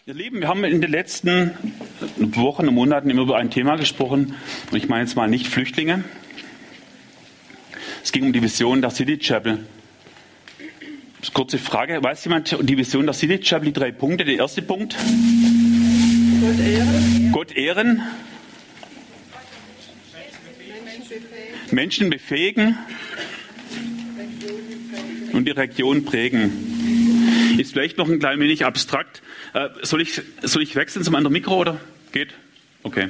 Ihr Lieben, wir haben in den letzten Wochen und Monaten immer über ein Thema gesprochen. Und ich meine jetzt mal nicht Flüchtlinge. Es ging um die Vision der City Chapel. Kurze Frage, weiß jemand die Vision der City Chapel, die 3 Punkte? Der erste Punkt? Gott ehren. Gott ehren. Menschen befähigen. Und die Region prägen. Ist vielleicht noch ein klein wenig abstrakt. Soll ich wechseln zum anderen Mikro oder geht? Okay.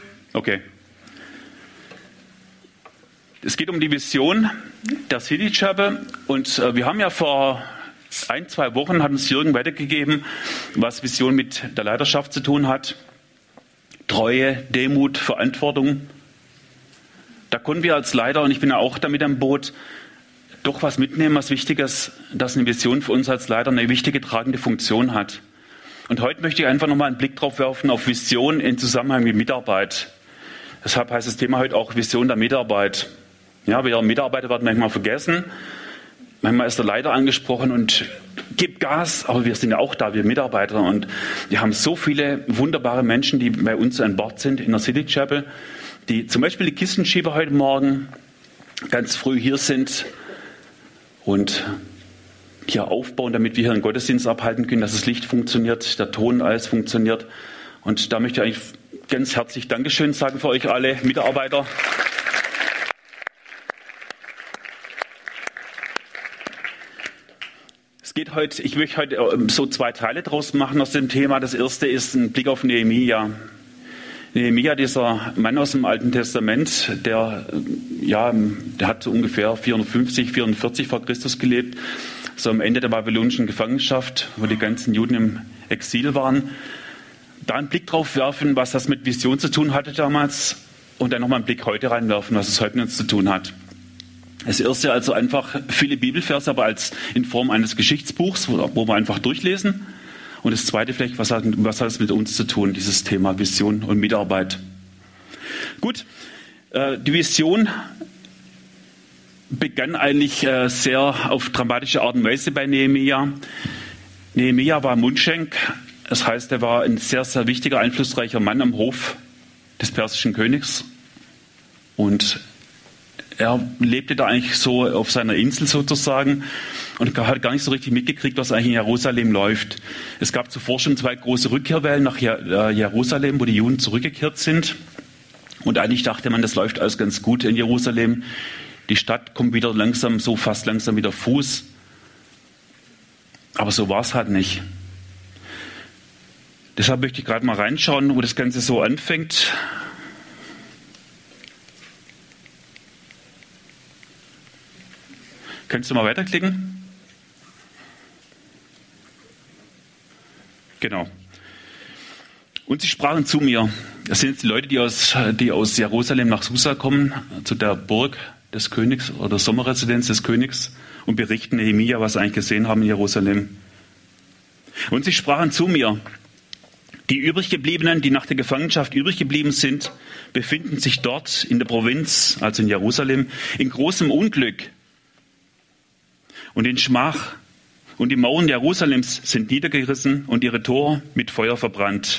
Es geht um die Vision der City Chapel und wir haben ja vor 1-2 Wochen hat uns Jürgen weitergegeben, was Vision mit der Leiterschaft zu tun hat. Treue, Demut, Verantwortung. Da konnten wir als Leiter, und ich bin ja auch damit am Boot, doch was mitnehmen, was Wichtiges, dass eine Vision für uns als Leiter eine wichtige tragende Funktion hat. Und heute möchte ich einfach nochmal einen Blick drauf werfen auf Vision in Zusammenhang mit Mitarbeit. Deshalb heißt das Thema heute auch Vision der Mitarbeit. Ja, wir Mitarbeiter werden manchmal vergessen. Manchmal ist der Leiter angesprochen und gibt Gas, aber wir sind ja auch da, wir Mitarbeiter. Und wir haben so viele wunderbare Menschen, die bei uns an Bord sind in der City Chapel, die zum Beispiel die Kistenschieber heute Morgen ganz früh hier sind und hier aufbauen, damit wir hier einen Gottesdienst abhalten können, dass das Licht funktioniert, der Ton, alles funktioniert. Und da möchte ich eigentlich ganz herzlich Dankeschön sagen für euch alle Mitarbeiter. Ich möchte heute so 2 Teile draus machen aus dem Thema. Das erste ist ein Blick auf Nehemia. Nehemia, dieser Mann aus dem Alten Testament, der hat so ungefähr 450 vor Christus gelebt, so am Ende der babylonischen Gefangenschaft, wo die ganzen Juden im Exil waren. Da einen Blick drauf werfen, was das mit Vision zu tun hatte damals, und dann nochmal einen Blick heute reinwerfen, was es heute mit uns zu tun hat. Das erste also einfach viele Bibelverse, aber in Form eines Geschichtsbuchs, wo wir einfach durchlesen. Und das zweite vielleicht, was hat es mit uns zu tun, dieses Thema Vision und Mitarbeit. Gut, die Vision begann eigentlich sehr auf dramatische Art und Weise bei Nehemia. Nehemia war Mundschenk, das heißt, er war ein sehr, sehr wichtiger, einflussreicher Mann am Hof des persischen Königs. Und er lebte da eigentlich so auf seiner Insel sozusagen und hat gar nicht so richtig mitgekriegt, was eigentlich in Jerusalem läuft. Es gab zuvor schon 2 große Rückkehrwellen nach Jerusalem, wo die Juden zurückgekehrt sind. Und eigentlich dachte man, das läuft alles ganz gut in Jerusalem. Die Stadt kommt wieder fast langsam wieder Fuß. Aber so war es halt nicht. Deshalb möchte ich gerade mal reinschauen, wo das Ganze so anfängt. Könntest du mal weiterklicken? Genau. Und sie sprachen zu mir. Das sind jetzt die Leute, die aus Jerusalem nach Susa kommen, zu der Burg des Königs oder Sommerresidenz des Königs, und berichten Nehemia, was sie eigentlich gesehen haben in Jerusalem. Und sie sprachen zu mir: Die übriggebliebenen, die nach der Gefangenschaft übrig geblieben sind, befinden sich dort in der Provinz, also in Jerusalem, in großem Unglück und in Schmach. Und die Mauern Jerusalems sind niedergerissen und ihre Tore mit Feuer verbrannt.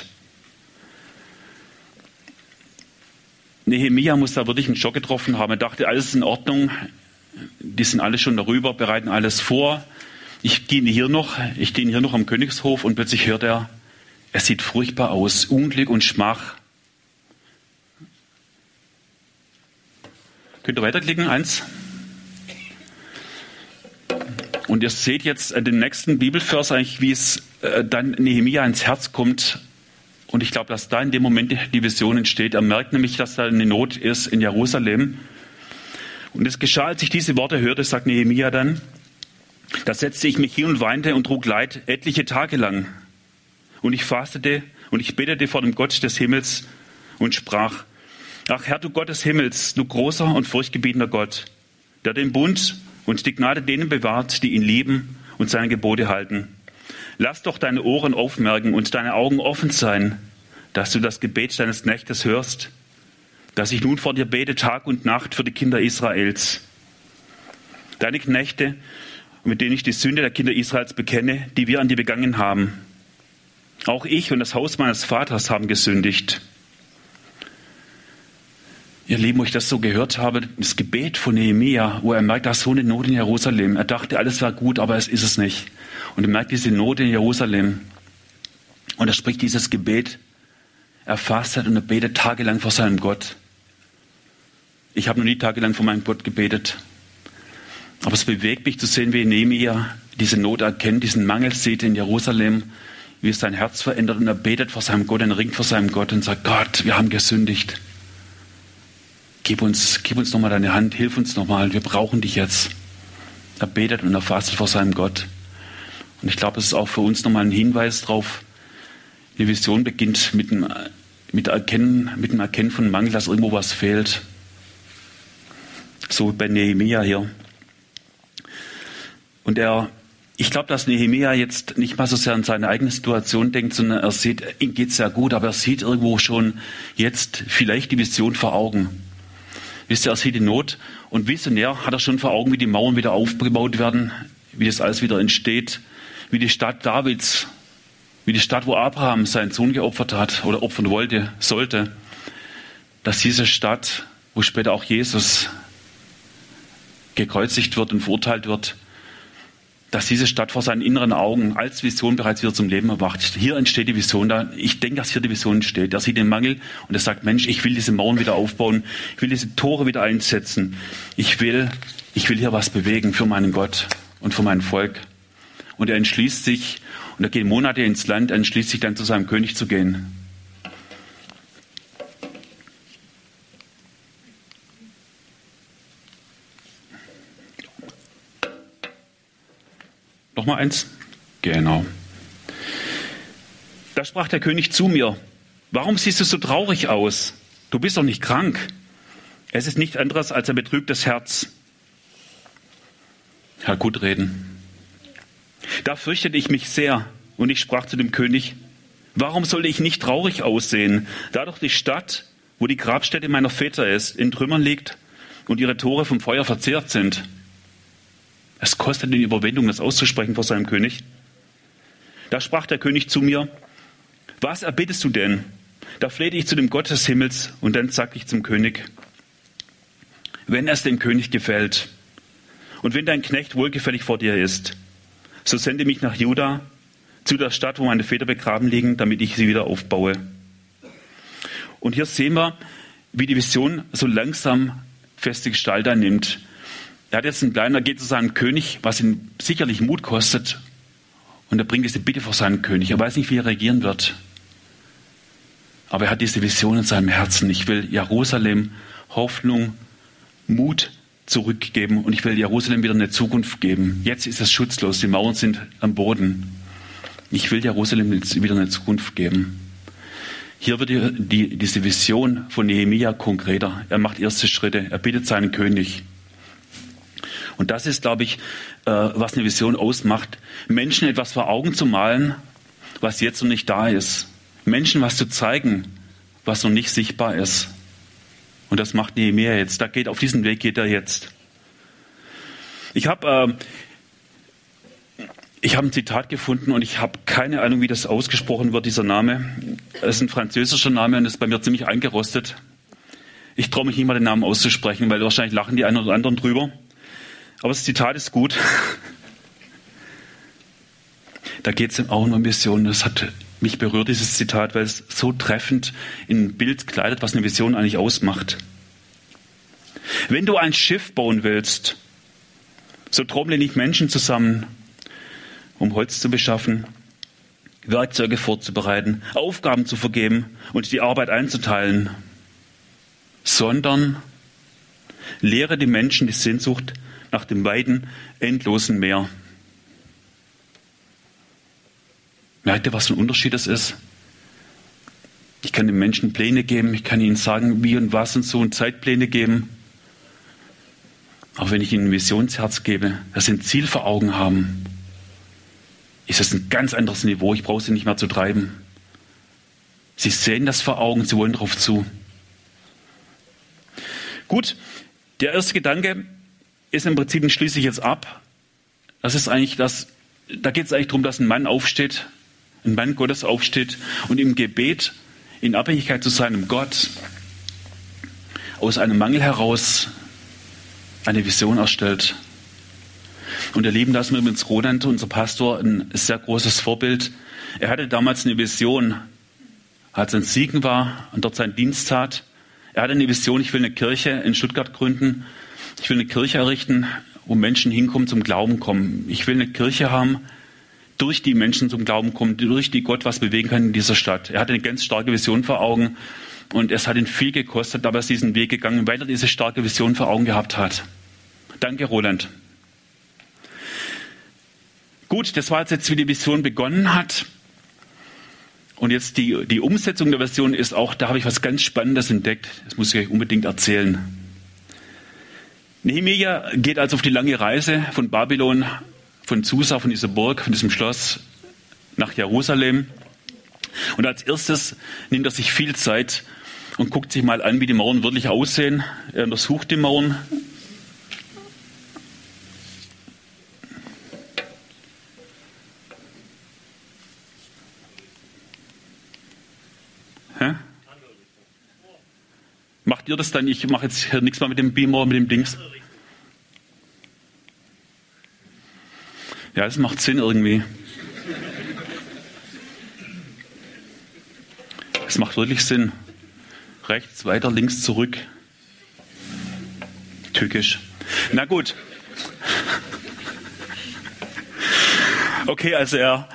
Nehemia muss da wirklich einen Schock getroffen haben. Er dachte, alles ist in Ordnung. Die sind alle schon darüber, bereiten alles vor. Ich diene hier noch am Königshof, und plötzlich hört er, es sieht furchtbar aus. Unglück und Schmach. Könnt ihr weiterklicken? 1. Und ihr seht jetzt an dem nächsten Bibelvers eigentlich, wie es dann Nehemia ins Herz kommt. Und ich glaube, dass da in dem Moment die Vision entsteht. Er merkt nämlich, dass da eine Not ist in Jerusalem. Und es geschah, als ich diese Worte hörte, sagt Nehemia dann, da setzte ich mich hin und weinte und trug Leid etliche Tage lang. Und ich fastete und ich betete vor dem Gott des Himmels und sprach: Ach Herr, du Gott des Himmels, du großer und furchtgebietender Gott, der den Bund und die Gnade denen bewahrt, die ihn lieben und seine Gebote halten. Lass doch deine Ohren aufmerken und deine Augen offen sein, dass du das Gebet deines Knechtes hörst, dass ich nun vor dir bete Tag und Nacht für die Kinder Israels. Deine Knechte, mit denen ich die Sünde der Kinder Israels bekenne, die wir an dir begangen haben. Auch ich und das Haus meines Vaters haben gesündigt. Ihr Lieben, wo ich das so gehört habe, das Gebet von Nehemia, wo er merkt, da ist so eine Not in Jerusalem. Er dachte, alles war gut, aber es ist es nicht. Und er merkt diese Not in Jerusalem. Und er spricht dieses Gebet. Er fastet und er betet tagelang vor seinem Gott. Ich habe noch nie tagelang vor meinem Gott gebetet. Aber es bewegt mich zu sehen, wie Nehemia diese Not erkennt, diesen Mangel sieht in Jerusalem, wie es sein Herz verändert. Und er betet vor seinem Gott, er ringt vor seinem Gott und sagt, Gott, wir haben gesündigt. Gib uns nochmal deine Hand, hilf uns nochmal, wir brauchen dich jetzt. Er betet und er fastet vor seinem Gott. Und ich glaube, es ist auch für uns nochmal ein Hinweis darauf, die Vision beginnt mit dem Erkennen von Mangel, dass irgendwo was fehlt. So bei Nehemia hier. Und ich glaube, dass Nehemia jetzt nicht mal so sehr an seine eigene Situation denkt, sondern er sieht, ihm geht es sehr gut, aber er sieht irgendwo schon jetzt vielleicht die Vision vor Augen. Wisst ihr, er sieht die Not und visionär hat er schon vor Augen, wie die Mauern wieder aufgebaut werden, wie das alles wieder entsteht, wie die Stadt Davids, wie die Stadt, wo Abraham seinen Sohn geopfert hat oder opfern sollte, dass diese Stadt, wo später auch Jesus gekreuzigt wird und verurteilt wird, dass diese Stadt vor seinen inneren Augen als Vision bereits wieder zum Leben erwacht. Hier entsteht die Vision da. Ich denke, dass hier die Vision entsteht. Er sieht den Mangel und er sagt, Mensch, ich will diese Mauern wieder aufbauen. Ich will diese Tore wieder einsetzen. Ich will hier was bewegen für meinen Gott und für mein Volk. Und er entschließt sich, und er geht Monate ins Land, er entschließt sich dann zu seinem König zu gehen. Nochmal eins? Genau. Da sprach der König zu mir, warum siehst du so traurig aus? Du bist doch nicht krank. Es ist nichts anderes als ein betrübtes Herz. Herr, gut reden. Da fürchtete ich mich sehr und ich sprach zu dem König, warum soll ich nicht traurig aussehen, da doch die Stadt, wo die Grabstätte meiner Väter ist, in Trümmern liegt und ihre Tore vom Feuer verzehrt sind. Es kostet ihn Überwindung, das auszusprechen vor seinem König. Da sprach der König zu mir, was erbittest du denn? Da flehte ich zu dem Gott des Himmels und dann sagte ich zum König, wenn es dem König gefällt und wenn dein Knecht wohlgefällig vor dir ist, so sende mich nach Juda, zu der Stadt, wo meine Väter begraben liegen, damit ich sie wieder aufbaue. Und hier sehen wir, wie die Vision so langsam feste Gestalt annimmt. Er hat jetzt er geht zu seinem König, was ihn sicherlich Mut kostet. Und er bringt diese Bitte vor seinen König. Er weiß nicht, wie er regieren wird. Aber er hat diese Vision in seinem Herzen. Ich will Jerusalem Hoffnung, Mut zurückgeben. Und ich will Jerusalem wieder eine Zukunft geben. Jetzt ist es schutzlos. Die Mauern sind am Boden. Ich will Jerusalem wieder eine Zukunft geben. Hier wird diese Vision von Nehemia konkreter. Er macht erste Schritte. Er bittet seinen König. Und das ist, glaube ich, was eine Vision ausmacht. Menschen etwas vor Augen zu malen, was jetzt noch nicht da ist. Menschen was zu zeigen, was noch nicht sichtbar ist. Und das macht Nehemia jetzt. Auf diesen Weg geht er jetzt. Ich habe ein Zitat gefunden und ich habe keine Ahnung, wie das ausgesprochen wird, dieser Name. Es ist ein französischer Name und ist bei mir ziemlich eingerostet. Ich traue mich nicht mal, den Namen auszusprechen, weil wahrscheinlich lachen die einen oder anderen drüber. Aber das Zitat ist gut. Da geht es auch um Vision. Das hat mich berührt, dieses Zitat, weil es so treffend in ein Bild kleidet, was eine Vision eigentlich ausmacht. Wenn du ein Schiff bauen willst, so trommle nicht Menschen zusammen, um Holz zu beschaffen, Werkzeuge vorzubereiten, Aufgaben zu vergeben und die Arbeit einzuteilen, sondern lehre die Menschen die Sehnsucht nach dem weiten, endlosen Meer. Merkt ihr, was für ein Unterschied das ist? Ich kann den Menschen Pläne geben, ich kann ihnen sagen, wie und was und so und Zeitpläne geben. Aber wenn ich ihnen ein Visionsherz gebe, dass sie ein Ziel vor Augen haben, ist das ein ganz anderes Niveau. Ich brauche sie nicht mehr zu treiben. Sie sehen das vor Augen, sie wollen darauf zu. Gut, der erste Gedanke ist im Prinzip, den schließe ich jetzt ab. Da geht es eigentlich darum, dass ein Mann aufsteht, ein Mann Gottes aufsteht und im Gebet in Abhängigkeit zu seinem Gott aus einem Mangel heraus eine Vision erstellt. Und ihr Lieben, da ist mir übrigens Roland, unser Pastor, ein sehr großes Vorbild. Er hatte damals eine Vision, als er in Siegen war und dort seinen Dienst tat. Er hatte eine Vision, ich will eine Kirche in Stuttgart gründen. Ich will eine Kirche errichten, wo Menschen hinkommen, zum Glauben kommen. Ich will eine Kirche haben, durch die Menschen zum Glauben kommen, durch die Gott was bewegen kann in dieser Stadt. Er hatte eine ganz starke Vision vor Augen und es hat ihn viel gekostet, aber er ist diesen Weg gegangen, weil er diese starke Vision vor Augen gehabt hat. Danke, Roland. Gut, das war jetzt, wie die Vision begonnen hat. Und jetzt die Umsetzung der Vision ist auch, da habe ich was ganz Spannendes entdeckt. Das muss ich euch unbedingt erzählen. Nehemia geht also auf die lange Reise von Babylon, von Susa, von dieser Burg, von diesem Schloss nach Jerusalem. Und als erstes nimmt er sich viel Zeit und guckt sich mal an, wie die Mauern wirklich aussehen. Er untersucht die Mauern. Macht ihr das dann? Ich mache jetzt hier nichts mehr mit dem Beamer, mit dem Dings. Ja, es macht Sinn irgendwie. Es macht wirklich Sinn. Rechts, weiter, links, zurück. Tückisch. Na gut. Okay, also er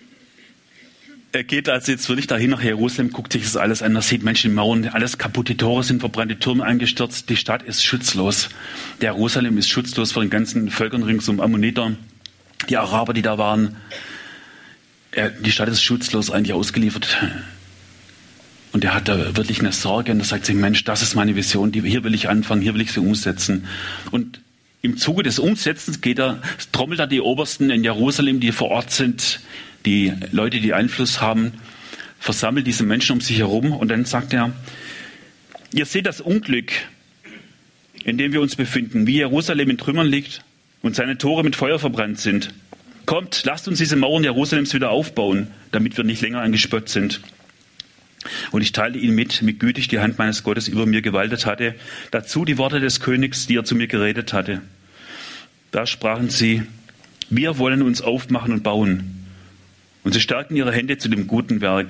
geht also jetzt wirklich dahin nach Jerusalem, guckt sich das alles an, da sieht Menschen in Mauern, alles kaputt, die Tore sind verbrannt, die Türme eingestürzt, die Stadt ist schutzlos. Der Jerusalem ist schutzlos vor den ganzen Völkern ringsum, Ammoniter, die Araber, die da waren. Die Stadt ist schutzlos, eigentlich ausgeliefert. Und er hat da wirklich eine Sorge und er sagt sich, Mensch, das ist meine Vision, hier will ich anfangen, hier will ich sie umsetzen. Und im Zuge des Umsetzens trommelt er die Obersten in Jerusalem, die vor Ort sind, die Leute, die Einfluss haben, versammelt diese Menschen um sich herum und dann sagt er, ihr seht das Unglück, in dem wir uns befinden, wie Jerusalem in Trümmern liegt und seine Tore mit Feuer verbrannt sind. Kommt, lasst uns diese Mauern Jerusalems wieder aufbauen, damit wir nicht länger angespött sind. Und ich teilte ihnen mit, wie gütig die Hand meines Gottes über mir gewaltet hatte, dazu die Worte des Königs, die er zu mir geredet hatte. Da sprachen sie, wir wollen uns aufmachen und bauen. Und sie stärkten ihre Hände zu dem guten Werk.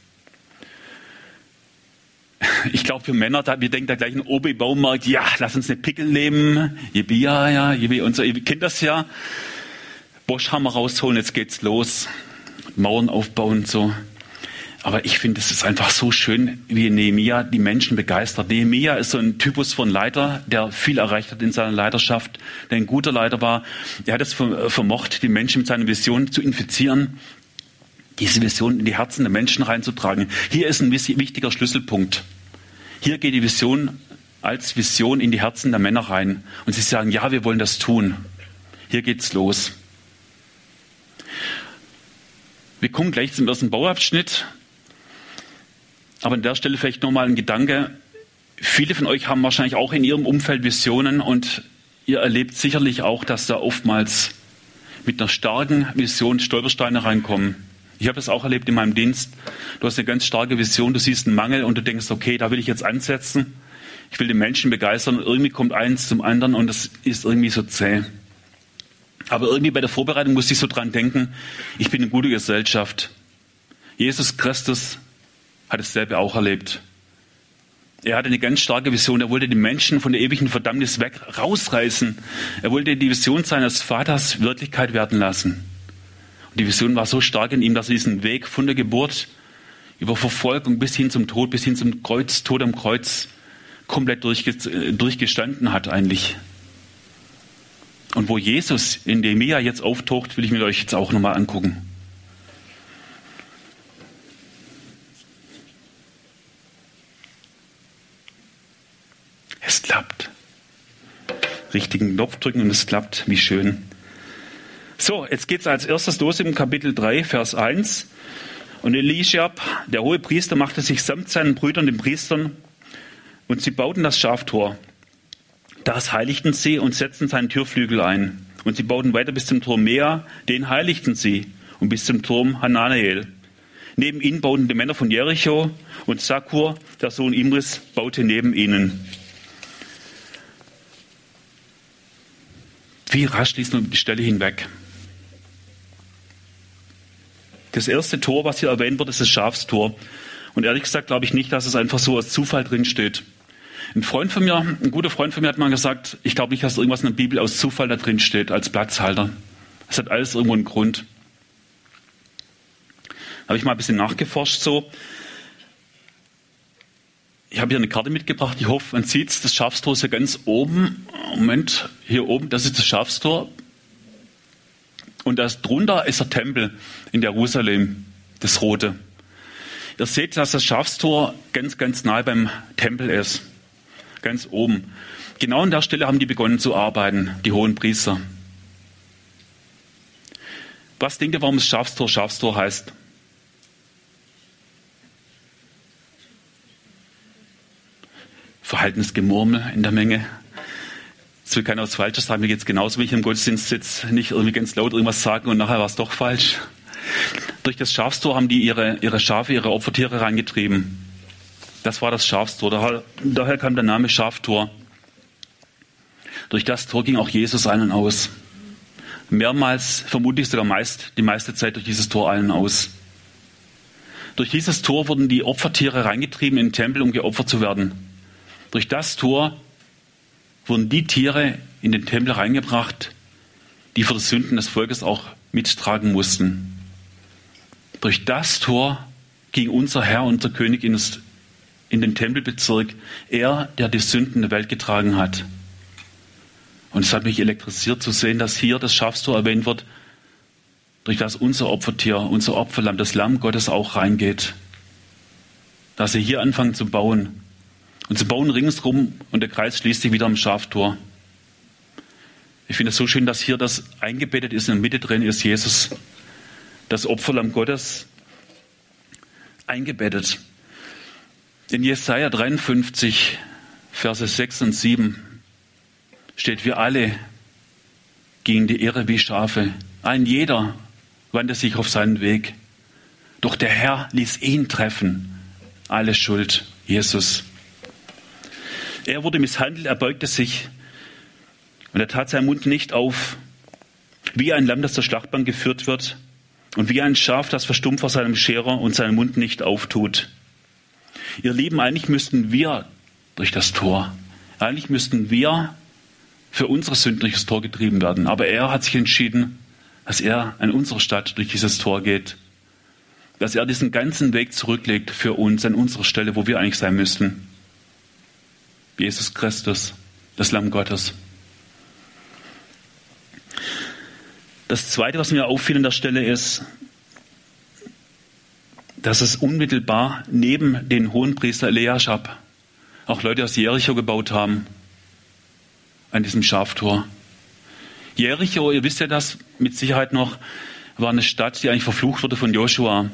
Ich glaube, für Männer, wir denken da gleich an OB-Baumarkt, ja, lass uns eine Pickel nehmen. Yippie, und so, ihr kennt das ja. Boschhammer rausholen, jetzt geht's los. Mauern aufbauen und so. Aber ich finde, es ist einfach so schön, wie Nehemia die Menschen begeistert. Nehemia ist so ein Typus von Leiter, der viel erreicht hat in seiner Leiterschaft, der ein guter Leiter war. Er hat es vermocht, die Menschen mit seiner Vision zu infizieren, diese Vision in die Herzen der Menschen reinzutragen. Hier ist ein wichtiger Schlüsselpunkt. Hier geht die Vision als Vision in die Herzen der Männer rein. Und sie sagen, ja, wir wollen das tun. Hier geht's los. Wir kommen gleich zum ersten Bauabschnitt. Aber an der Stelle vielleicht nochmal ein Gedanke. Viele von euch haben wahrscheinlich auch in ihrem Umfeld Visionen und ihr erlebt sicherlich auch, dass da oftmals mit einer starken Vision Stolpersteine reinkommen. Ich habe das auch erlebt in meinem Dienst. Du hast eine ganz starke Vision, du siehst einen Mangel und du denkst, okay, da will ich jetzt ansetzen. Ich will den Menschen begeistern und irgendwie kommt eins zum anderen und das ist irgendwie so zäh. Aber irgendwie bei der Vorbereitung musste ich so dran denken, ich bin in guter Gesellschaft. Jesus Christus hat dasselbe auch erlebt. Er hatte eine ganz starke Vision. Er wollte die Menschen von der ewigen Verdammnis rausreißen. Er wollte die Vision seines Vaters Wirklichkeit werden lassen. Und die Vision war so stark in ihm, dass er diesen Weg von der Geburt über Verfolgung bis hin zum Tod, bis hin zum Kreuz, Tod am Kreuz, komplett durchgestanden hat eigentlich. Und wo Jesus in Nehemia jetzt auftaucht, will ich mir euch jetzt auch nochmal angucken. Es klappt. Richtigen Knopf drücken und es klappt. Wie schön. So, jetzt geht es als erstes los im Kapitel 3, Vers 1. Und Elischab, der hohe Priester, machte sich samt seinen Brüdern, den Priestern, und sie bauten das Schaftor. Das heiligten sie und setzten seinen Türflügel ein. Und sie bauten weiter bis zum Turm Mea, den heiligten sie, und bis zum Turm Hananeel, Neben ihnen bauten die Männer von Jericho und Zakur, der Sohn Imris, baute neben ihnen. Wie rasch liest man über die Stelle hinweg? Das erste Tor, was hier erwähnt wird, ist das Schafstor. Und ehrlich gesagt glaube ich nicht, dass es einfach so aus Zufall drin steht. Ein guter Freund von mir hat mal gesagt, ich glaube nicht, dass irgendwas in der Bibel aus Zufall da drin steht, als Platzhalter. Es hat alles irgendwo einen Grund. Da habe ich mal ein bisschen nachgeforscht so. Ich habe hier eine Karte mitgebracht, ich hoffe, man sieht es, das Schafstor ist ja ganz oben. Moment, hier oben, das ist das Schafstor. Und drunter ist der Tempel in Jerusalem, das Rote. Ihr seht, dass das Schafstor ganz, ganz nahe beim Tempel ist. Ganz oben. Genau an der Stelle haben die begonnen zu arbeiten, die hohen Priester. Was denkt ihr, warum das Schafstor heißt? Verhaltenes Gemurmel in der Menge. Es will keiner was Falsches sagen, mir geht es genauso, wie ich im Gottesdienst sitze, nicht irgendwie ganz laut irgendwas sagen und nachher war es doch falsch. Durch das Schafstor haben die ihre Schafe, ihre Opfertiere reingetrieben. Das war das Schafstor, daher kam der Name Schaftor. Durch das Tor ging auch Jesus ein und aus. Mehrmals, vermutlich sogar die meiste Zeit durch dieses Tor ein und aus. Durch dieses Tor wurden die Opfertiere reingetrieben in den Tempel, um geopfert zu werden. Durch das Tor wurden die Tiere in den Tempel reingebracht, die für die Sünden des Volkes auch mittragen mussten. Durch das Tor ging unser Herr, unser König in den Tempelbezirk, er, der die Sünden der Welt getragen hat. Und es hat mich elektrisiert zu sehen, dass hier das Schafstor erwähnt wird, durch das unser Opfertier, unser Opferlamm, das Lamm Gottes auch reingeht. Dass sie hier anfangen zu bauen. Und sie bauen ringsrum und der Kreis schließt sich wieder am Schaftor. Ich finde es so schön, dass hier das eingebettet ist, in der Mitte drin ist Jesus, das Opferlamm Gottes, eingebettet. In Jesaja 53, Verse 6 und 7 steht, wir alle gingen die Irre wie Schafe. Ein jeder wandte sich auf seinen Weg. Doch der Herr ließ ihn treffen. Alle Schuld, Jesus. Er wurde misshandelt, er beugte sich und er tat seinen Mund nicht auf, wie ein Lamm, das zur Schlachtbank geführt wird und wie ein Schaf, das verstummt vor seinem Scherer und seinen Mund nicht auftut. Ihr Lieben, eigentlich müssten wir durch das Tor, eigentlich müssten wir für unsere Sünden durch das Tor getrieben werden. Aber er hat sich entschieden, dass er an unserer Stadt durch dieses Tor geht, dass er diesen ganzen Weg zurücklegt für uns an unserer Stelle, wo wir eigentlich sein müssten. Jesus Christus, das Lamm Gottes. Das Zweite, was mir auffiel an der Stelle, ist, dass es unmittelbar neben den Hohenpriester Eliaschab auch Leute aus Jericho gebaut haben, an diesem Schaftor. Jericho, ihr wisst ja das mit Sicherheit noch, war eine Stadt, die eigentlich verflucht wurde von Joshua.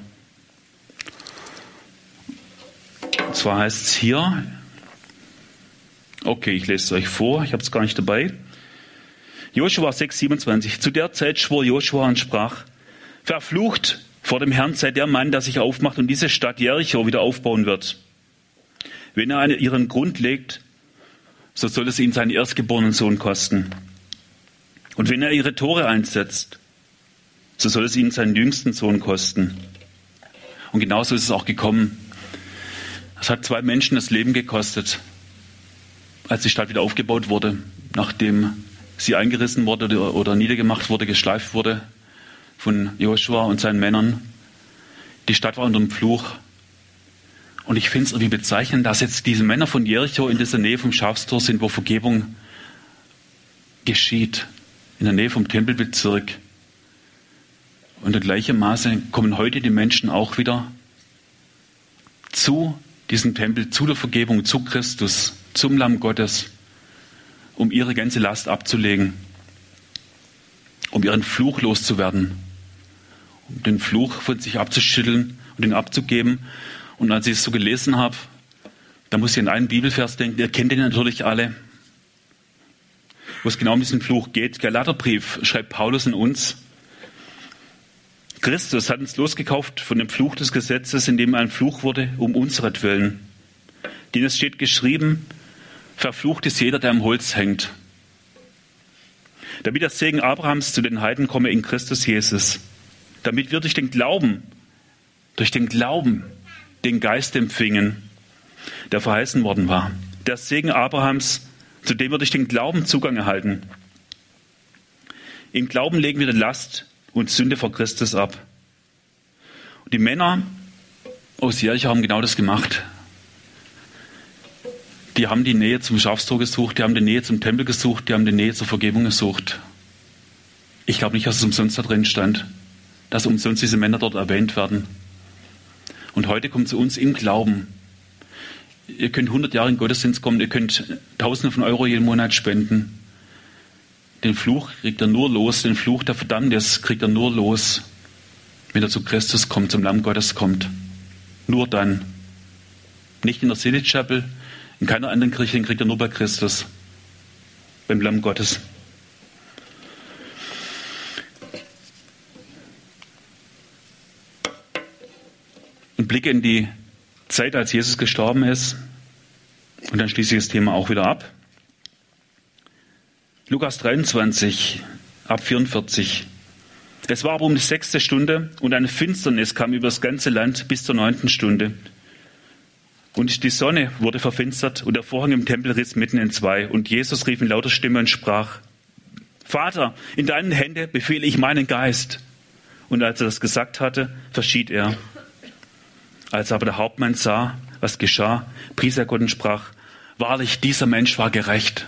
Und zwar heißt es hier, okay, ich lese es euch vor, ich habe es gar nicht dabei. Joshua 6,27. Zu der Zeit schwor Joshua und sprach, verflucht vor dem Herrn sei der Mann, der sich aufmacht und diese Stadt Jericho wieder aufbauen wird. Wenn er ihren Grund legt, so soll es ihn seinen erstgeborenen Sohn kosten. Und wenn er ihre Tore einsetzt, so soll es ihn seinen jüngsten Sohn kosten. Und genauso ist es auch gekommen. Es hat 2 Menschen das Leben gekostet, als die Stadt wieder aufgebaut wurde, nachdem sie eingerissen wurde oder niedergemacht wurde, geschleift wurde von Joshua und seinen Männern. Die Stadt war unter dem Fluch. Und ich finde es irgendwie bezeichnend, dass jetzt diese Männer von Jericho in dieser Nähe vom Schafstor sind, wo Vergebung geschieht, in der Nähe vom Tempelbezirk. Und in gleichem Maße kommen heute die Menschen auch wieder zu diesem Tempel, zu der Vergebung, zu Christus, zum Lamm Gottes, um ihre ganze Last abzulegen, um ihren Fluch loszuwerden, um den Fluch von sich abzuschütteln und ihn abzugeben. Und als ich es so gelesen habe, da muss ich an einen Bibelvers denken, ihr kennt den natürlich alle, wo es genau um diesen Fluch geht. Galaterbrief schreibt Paulus an uns, Christus hat uns losgekauft von dem Fluch des Gesetzes, in dem ein Fluch wurde, um unseretwillen. Denn es steht geschrieben, verflucht ist jeder, der am Holz hängt. Damit der Segen Abrahams zu den Heiden komme in Christus Jesus. Damit wir durch den Glauben, den Geist empfingen, der verheißen worden war. Der Segen Abrahams, zu dem wir durch den Glauben Zugang erhalten. Im Glauben legen wir die Last und Sünde vor Christus ab. Und die Männer aus Jericho haben genau das gemacht. Die haben die Nähe zum Schafstor gesucht, die haben die Nähe zum Tempel gesucht, die haben die Nähe zur Vergebung gesucht. Ich glaube nicht, dass es umsonst da drin stand, dass umsonst diese Männer dort erwähnt werden. Und heute kommt zu uns im Glauben. Ihr könnt 100 Jahre in den Gottesdienst kommen, ihr könnt Tausende von Euro jeden Monat spenden. Den Fluch kriegt er nur los, den Fluch der Verdammnis kriegt er nur los, wenn er zu Christus kommt, zum Lamm Gottes kommt. Nur dann. Nicht in der City Chapel, in keiner anderen Kirche, den kriegt er nur bei Christus, beim Lamm Gottes. Und blicke in die Zeit, als Jesus gestorben ist, und dann schließe ich das Thema auch wieder ab. Lukas 23, ab 44. Es war aber um die 6. Stunde und eine Finsternis kam über das ganze Land bis zur 9. Stunde. Und die Sonne wurde verfinstert und der Vorhang im Tempel riss mitten in zwei. Und Jesus rief in lauter Stimme und sprach, Vater, in deinen Hände befehle ich meinen Geist. Und als er das gesagt hatte, verschied er. Als aber der Hauptmann sah, was geschah, pries er Gott und sprach, wahrlich, dieser Mensch war gerecht.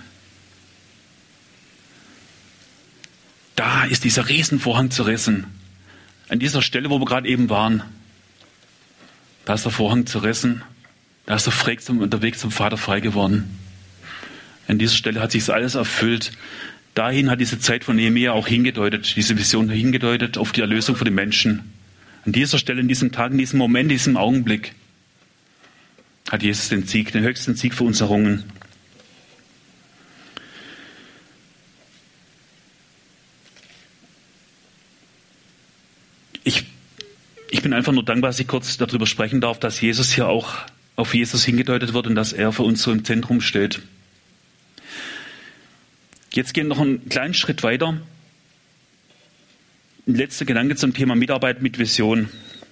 Da ist dieser Riesenvorhang zerrissen. An dieser Stelle, wo wir gerade eben waren. Da ist der Vorhang zerrissen. Da ist der Weg zum Vater frei geworden. An dieser Stelle hat sich alles erfüllt. Dahin hat diese Zeit von Nehemia auch hingedeutet, diese Vision hingedeutet auf die Erlösung für die Menschen. An dieser Stelle, in diesem Tag, in diesem Moment, in diesem Augenblick hat Jesus den Sieg, den höchsten Sieg für uns errungen. Ich bin einfach nur dankbar, dass ich kurz darüber sprechen darf, dass Jesus hier auch auf Jesus hingedeutet wird und dass er für uns so im Zentrum steht. Jetzt gehen wir noch einen kleinen Schritt weiter. Ein letzter Gedanke zum Thema Mitarbeit mit Vision.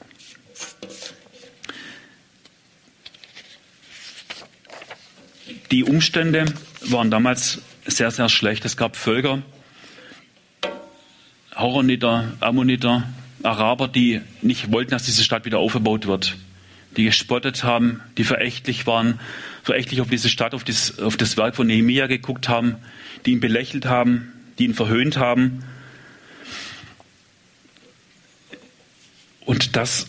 Die Umstände waren damals sehr, sehr schlecht. Es gab Völker, Horoniter, Ammoniter, Araber, die nicht wollten, dass diese Stadt wieder aufgebaut wird. Die gespottet haben, die verächtlich waren, verächtlich auf diese Stadt, auf das Werk von Nehemia geguckt haben, die ihn belächelt haben, die ihn verhöhnt haben. Und das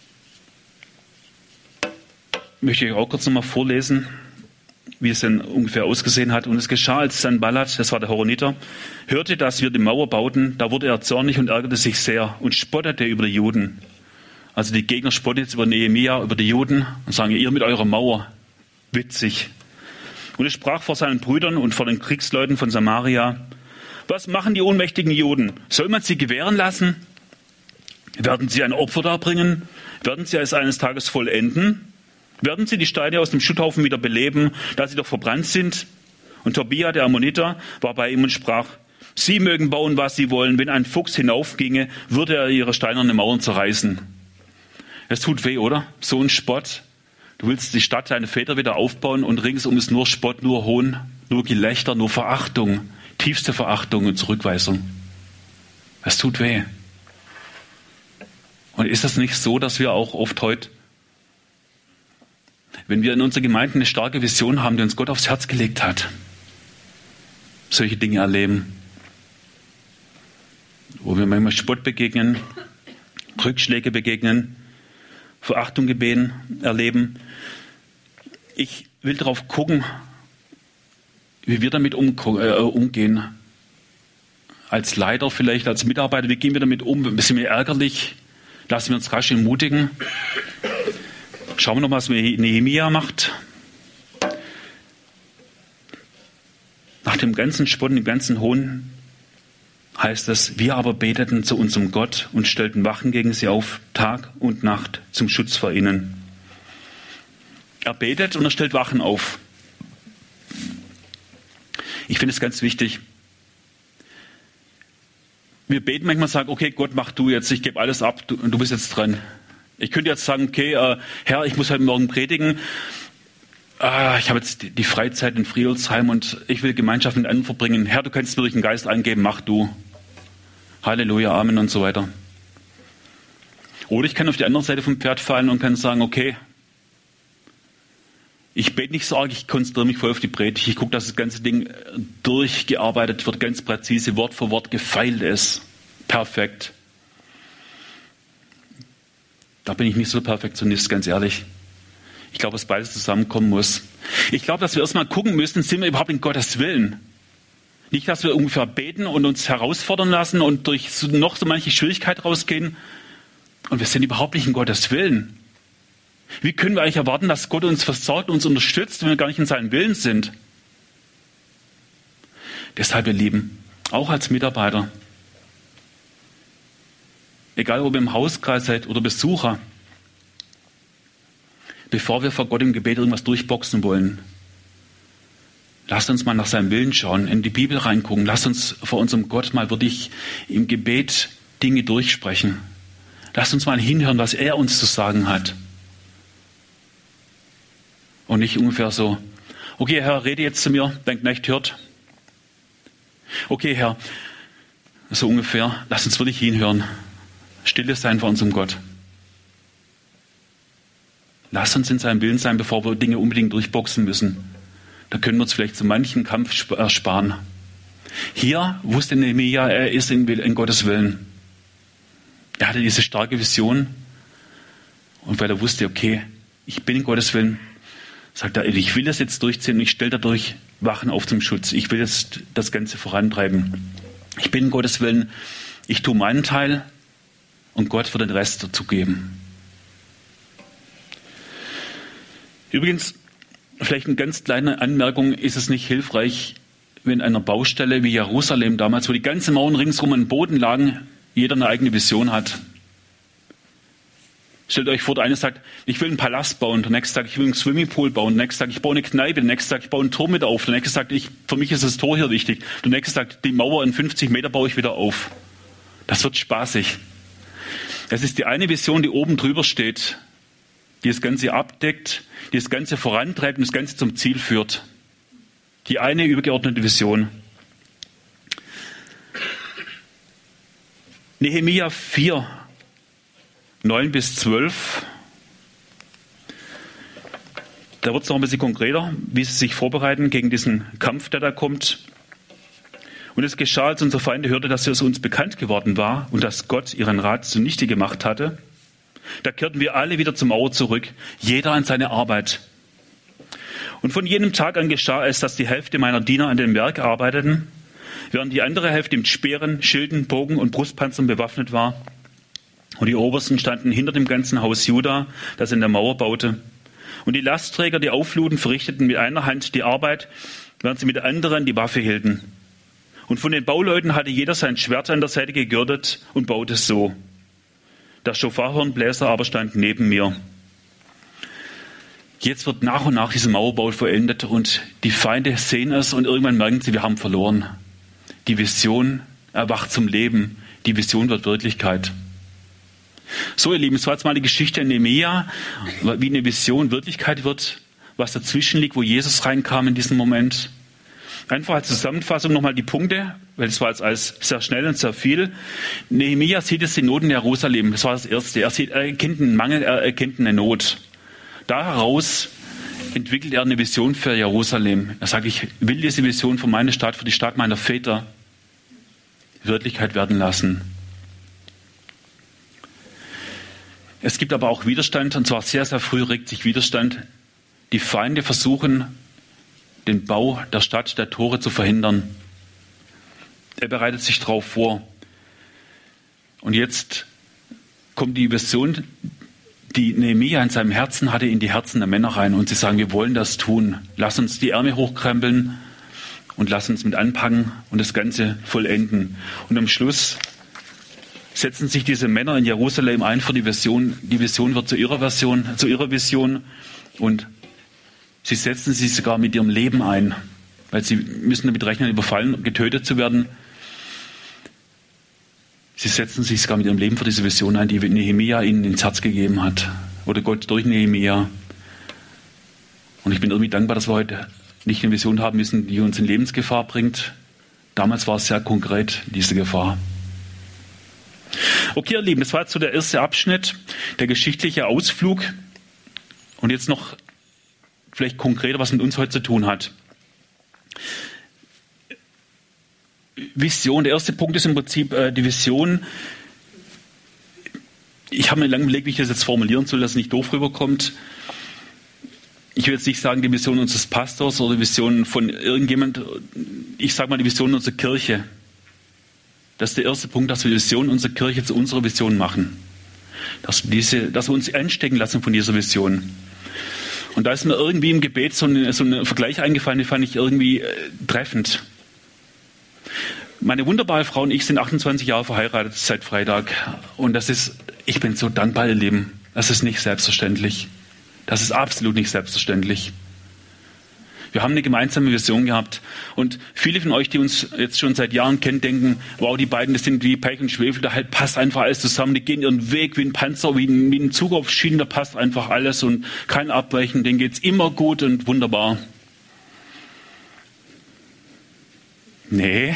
möchte ich auch kurz nochmal vorlesen, wie es denn ungefähr ausgesehen hat. Und es geschah, als Sanballat, das war der Horoniter, hörte, dass wir die Mauer bauten, da wurde er zornig und ärgerte sich sehr und spottete über die Juden. Also die Gegner spotten jetzt über Nehemia, über die Juden und sagen, ihr mit eurer Mauer, witzig. Und er sprach vor seinen Brüdern und vor den Kriegsleuten von Samaria, was machen die ohnmächtigen Juden? Soll man sie gewähren lassen? Werden sie ein Opfer darbringen? Werden sie es eines Tages vollenden? Werden sie die Steine aus dem Schutthaufen wieder beleben, da sie doch verbrannt sind? Und Tobia, der Ammoniter, war bei ihm und sprach, sie mögen bauen, was sie wollen. Wenn ein Fuchs hinaufginge, würde er ihre steinernen Mauern zerreißen. Es tut weh, oder? So ein Spott. Du willst die Stadt, deine Väter wieder aufbauen und ringsum ist nur Spott, nur Hohn, nur Gelächter, nur Verachtung. Tiefste Verachtung und Zurückweisung. Es tut weh. Und ist das nicht so, dass wir auch oft heute, wenn wir in unserer Gemeinde eine starke Vision haben, die uns Gott aufs Herz gelegt hat, solche Dinge erleben? Wo wir manchmal Spott begegnen, Rückschläge begegnen, Verachtung erleben. Ich will darauf gucken, wie wir damit umgehen. Als Leiter vielleicht, als Mitarbeiter, wie gehen wir damit um? Sind wir ärgerlich? Lassen wir uns rasch entmutigen? Schauen wir noch mal, was Nehemia macht. Nach dem ganzen Spott, dem ganzen Hohn, heißt es, wir aber beteten zu unserem Gott und stellten Wachen gegen sie auf, Tag und Nacht zum Schutz vor ihnen. Er betet und er stellt Wachen auf. Ich finde es ganz wichtig. Wir beten manchmal und sagen, okay, Gott, mach du jetzt, ich gebe alles ab, du bist jetzt dran. Ich könnte jetzt sagen, okay, Herr, ich muss heute Morgen predigen. Ich habe jetzt die Freizeit in Friedelsheim und ich will Gemeinschaft mit anderen verbringen. Herr, du kannst mir durch den Geist eingeben, mach du. Halleluja, Amen und so weiter. Oder ich kann auf die andere Seite vom Pferd fallen und kann sagen, okay, ich bete nicht so arg, ich konzentriere mich voll auf die Predigt. Ich gucke, dass das ganze Ding durchgearbeitet wird, ganz präzise, Wort für Wort gefeilt ist. Perfekt. Da bin ich nicht so Perfektionist, ganz ehrlich. Ich glaube, dass beides zusammenkommen muss. Ich glaube, dass wir erstmal gucken müssen, sind wir überhaupt in Gottes Willen? Nicht, dass wir ungefähr beten und uns herausfordern lassen und durch noch so manche Schwierigkeit rausgehen und wir sind überhaupt nicht in Gottes Willen. Wie können wir eigentlich erwarten, dass Gott uns versorgt und uns unterstützt, wenn wir gar nicht in seinem Willen sind? Deshalb, ihr Lieben, auch als Mitarbeiter, egal ob ihr im Hauskreis seid oder Besucher, bevor wir vor Gott im Gebet irgendwas durchboxen wollen, lasst uns mal nach seinem Willen schauen, in die Bibel reingucken, lasst uns vor unserem Gott mal wirklich im Gebet Dinge durchsprechen. Lasst uns mal hinhören, was er uns zu sagen hat. Und nicht ungefähr so, okay, Herr, rede jetzt zu mir, dein Knecht hört. Okay, Herr, so ungefähr, lass uns wirklich hinhören. Stille sein vor unserem Gott. Lass uns in seinem Willen sein, bevor wir Dinge unbedingt durchboxen müssen. Da können wir uns vielleicht so manchen Kampf ersparen. Hier wusste Nehemia, er ist in Gottes Willen. Er hatte diese starke Vision. Und weil er wusste, okay, ich bin in Gottes Willen, sagt er, ich will das jetzt durchziehen und ich stelle dadurch Wachen auf zum Schutz. Ich will jetzt das Ganze vorantreiben. Ich bin in Gottes Willen, ich tue meinen Teil und Gott wird den Rest dazu geben. Übrigens, vielleicht eine ganz kleine Anmerkung, ist es nicht hilfreich, wenn an einer Baustelle wie Jerusalem damals, wo die ganzen Mauern ringsherum am Boden lagen, jeder eine eigene Vision hat. Stellt euch vor, der eine sagt, ich will einen Palast bauen, der nächste sagt, ich will einen Swimmingpool bauen, der nächste sagt, ich baue eine Kneipe, der nächste sagt, ich baue einen Turm mit auf, der nächste sagt, für mich ist das Tor hier wichtig, der nächste sagt, die Mauer in 50 Meter baue ich wieder auf. Das wird spaßig. Das ist die eine Vision, die oben drüber steht, die das Ganze abdeckt, die das Ganze vorantreibt und das Ganze zum Ziel führt. Die eine übergeordnete Vision. Nehemia 4, 9-12. Da wird es noch ein bisschen konkreter, wie sie sich vorbereiten gegen diesen Kampf, der da kommt. Und es geschah, als unsere Feinde hörte, dass es uns bekannt geworden war und dass Gott ihren Rat zunichte gemacht hatte. Da kehrten wir alle wieder zur Mauer zurück, jeder an seine Arbeit. Und von jenem Tag an geschah es, dass die Hälfte meiner Diener an dem Werk arbeiteten, während die andere Hälfte mit Speeren, Schilden, Bogen und Brustpanzern bewaffnet war. Und die Obersten standen hinter dem ganzen Haus Juda, das in der Mauer baute. Und die Lastträger, die aufluden, verrichteten mit einer Hand die Arbeit, während sie mit der anderen die Waffe hielten. Und von den Bauleuten hatte jeder sein Schwert an der Seite gegürtet und baute so. Der Schofarhornbläser aber stand neben mir. Jetzt wird nach und nach dieser Mauerbau vollendet und die Feinde sehen es und irgendwann merken sie, wir haben verloren. Die Vision erwacht zum Leben. Die Vision wird Wirklichkeit. So, ihr Lieben, es war jetzt mal die Geschichte in Nehemia, wie eine Vision Wirklichkeit wird, was dazwischen liegt, wo Jesus reinkam in diesem Moment. Einfach als Zusammenfassung nochmal die Punkte, weil es war jetzt alles sehr schnell und sehr viel. Nehemia sieht jetzt die Not in Jerusalem. Das war das Erste. Er erkennt einen Mangel, er erkennt eine Not. Da heraus entwickelt er eine Vision für Jerusalem. Er sagt, ich will diese Vision für meine Stadt, für die Stadt meiner Väter Wirklichkeit werden lassen. Es gibt aber auch Widerstand, und zwar sehr, sehr früh regt sich Widerstand. Die Feinde versuchen, den Bau der Stadt, der Tore zu verhindern. Er bereitet sich darauf vor. Und jetzt kommt die Vision, die Nehemia in seinem Herzen hatte, in die Herzen der Männer rein. Und sie sagen, wir wollen das tun. Lass uns die Ärmel hochkrempeln und lass uns mit anpacken und das Ganze vollenden. Und am Schluss setzen sich diese Männer in Jerusalem ein für die Vision. Die Vision wird zu ihrer Vision und sie setzen sich sogar mit ihrem Leben ein, weil sie müssen damit rechnen, überfallen, getötet zu werden. Sie setzen sich sogar mit ihrem Leben für diese Vision ein, die Nehemia ihnen ins Herz gegeben hat. Oder Gott durch Nehemia. Und ich bin irgendwie dankbar, dass wir heute nicht eine Vision haben müssen, die uns in Lebensgefahr bringt. Damals war es sehr konkret, diese Gefahr. Okay, ihr Lieben, das war jetzt so der erste Abschnitt, der geschichtliche Ausflug. Und jetzt noch vielleicht konkreter, was mit uns heute zu tun hat. Vision, der erste Punkt ist im Prinzip die Vision. Ich habe mir lange überlegt, wie ich das jetzt formulieren soll, dass es nicht doof rüberkommt. Ich will jetzt nicht sagen, die Vision unseres Pastors oder die Vision von irgendjemand. Ich sage mal die Vision unserer Kirche. Das ist der erste Punkt, dass wir die Vision unserer Kirche zu unserer Vision machen. Dass wir uns anstecken lassen von dieser Vision. Und da ist mir irgendwie im Gebet so ein Vergleich eingefallen, den fand ich irgendwie treffend. Meine wunderbare Frau und ich sind 28 Jahre verheiratet seit Freitag. Und ich bin so dankbar, ihr Lieben. Das ist nicht selbstverständlich. Das ist absolut nicht selbstverständlich. Wir haben eine gemeinsame Vision gehabt. Und viele von euch, die uns jetzt schon seit Jahren kennen, denken, wow, die beiden, das sind wie Pech und Schwefel, da halt passt einfach alles zusammen. Die gehen ihren Weg wie ein Panzer, wie ein Zug auf Schienen, da passt einfach alles und kein Abweichen. Denen geht's immer gut und wunderbar. Nee.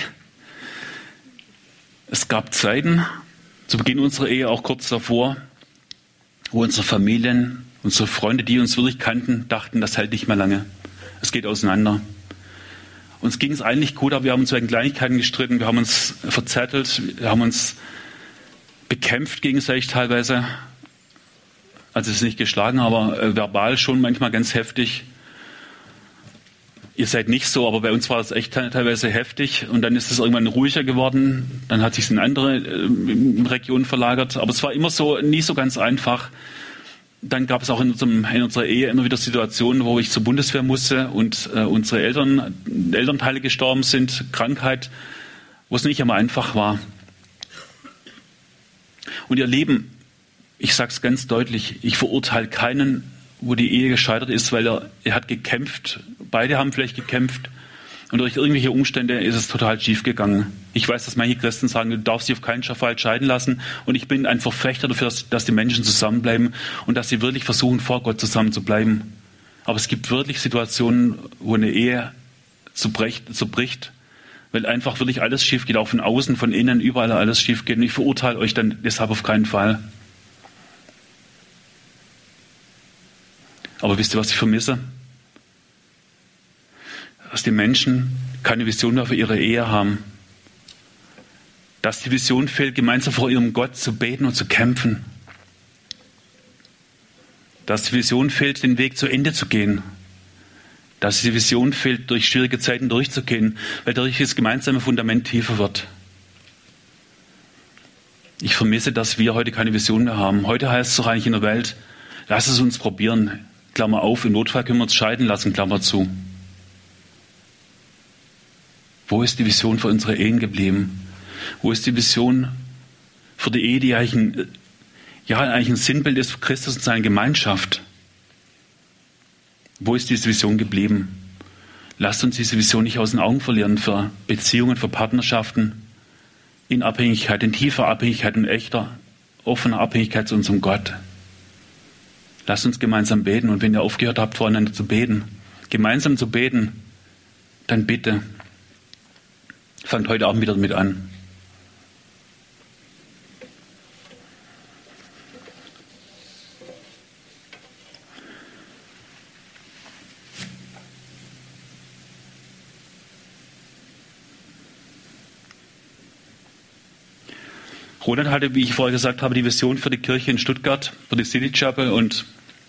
Es gab Zeiten, zu Beginn unserer Ehe, auch kurz davor, wo unsere Familien, unsere Freunde, die uns wirklich kannten, dachten, das hält nicht mehr lange. Es geht auseinander. Uns ging es eigentlich gut, aber wir haben uns wegen Kleinigkeiten gestritten, wir haben uns verzettelt, wir haben uns bekämpft gegenseitig teilweise. Also es ist nicht geschlagen, aber verbal schon manchmal ganz heftig. Ihr seid nicht so, aber bei uns war es echt teilweise heftig und dann ist es irgendwann ruhiger geworden. Dann hat sich es in andere Regionen verlagert, aber es war immer so, nie so ganz einfach. Dann gab es auch in unserer Ehe immer wieder Situationen, wo ich zur Bundeswehr musste und unsere Elternteile gestorben sind, Krankheit, wo es nicht immer einfach war. Und ihr Lieben, ich sage es ganz deutlich, ich verurteile keinen, wo die Ehe gescheitert ist, weil er hat gekämpft. Beide haben vielleicht gekämpft und durch irgendwelche Umstände ist es total schief gegangen. Ich weiß, dass manche Christen sagen, du darfst dich auf keinen Fall scheiden lassen und ich bin ein Verfechter dafür, dass die Menschen zusammenbleiben und dass sie wirklich versuchen, vor Gott zusammen zu bleiben. Aber es gibt wirklich Situationen, wo eine Ehe zerbricht, weil einfach wirklich alles schief geht, auch von außen, von innen, überall alles schief geht und ich verurteile euch dann deshalb auf keinen Fall. Aber wisst ihr, was ich vermisse? Dass die Menschen keine Vision mehr für ihre Ehe haben. Dass die Vision fehlt, gemeinsam vor ihrem Gott zu beten und zu kämpfen. Dass die Vision fehlt, den Weg zu Ende zu gehen. Dass die Vision fehlt, durch schwierige Zeiten durchzugehen, weil dadurch das gemeinsame Fundament tiefer wird. Ich vermisse, dass wir heute keine Vision mehr haben. Heute heißt es doch eigentlich in der Welt, lass es uns probieren. Klammer auf, im Notfall können wir uns scheiden lassen, Klammer zu. Wo ist die Vision für unsere Ehen geblieben? Wo ist die Vision für die Ehe, die eigentlich ein Sinnbild ist für Christus und seine Gemeinschaft? Wo ist diese Vision geblieben? Lasst uns diese Vision nicht aus den Augen verlieren für Beziehungen, für Partnerschaften in Abhängigkeit, in tiefer Abhängigkeit und echter, offener Abhängigkeit zu unserem Gott. Lasst uns gemeinsam beten und wenn ihr aufgehört habt, voreinander zu beten, gemeinsam zu beten, dann bitte, fangt heute Abend wieder mit an. Roland hatte, wie ich vorher gesagt habe, die Vision für die Kirche in Stuttgart, für die City Chapel und